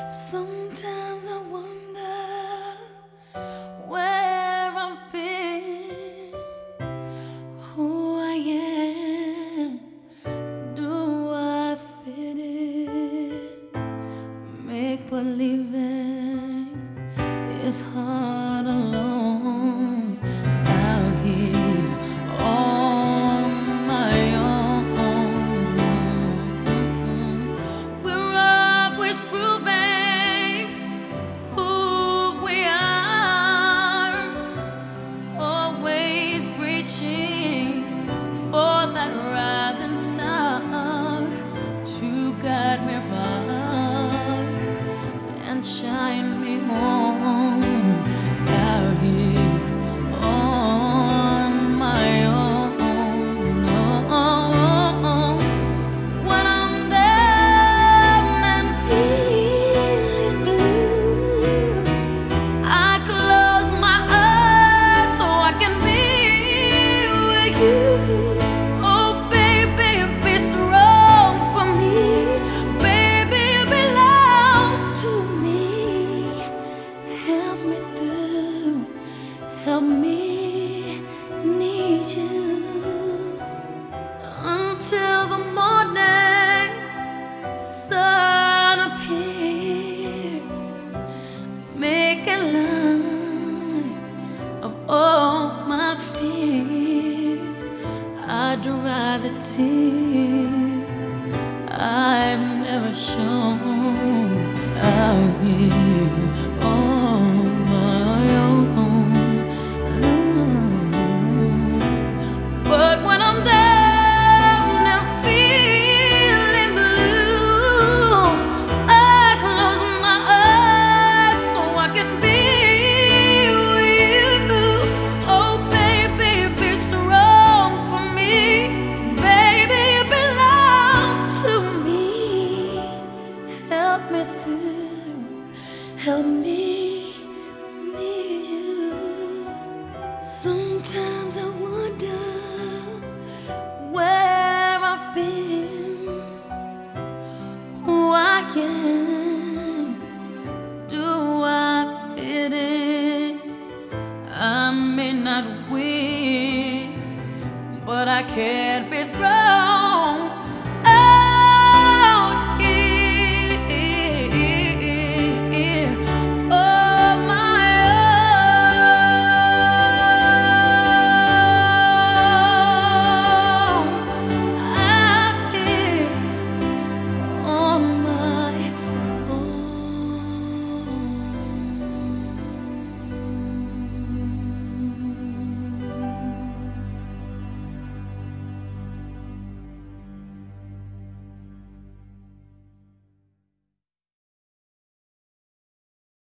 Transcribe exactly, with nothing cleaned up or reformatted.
Sometimes I wonder where I've been, who I am, do I fit in? Make believing is hard alone out here on my own. We're always proving who we are, always reaching for that rising star to guide me far and shine me home out here on my own. When I'm down and feeling blue, I close my eyes so I can be with you. Oh baby, be strong for me. Baby, you belong to me. Help me through, help me need you until the morning sun appears, making light of all my fears. I dry the tears I've never shown out here on my own. Mm. But when I'm down and feeling blue, I close my eyes so I can be with you. Oh baby, be strong for me. Baby, you belong to me. Help me through, help me need you. Sometimes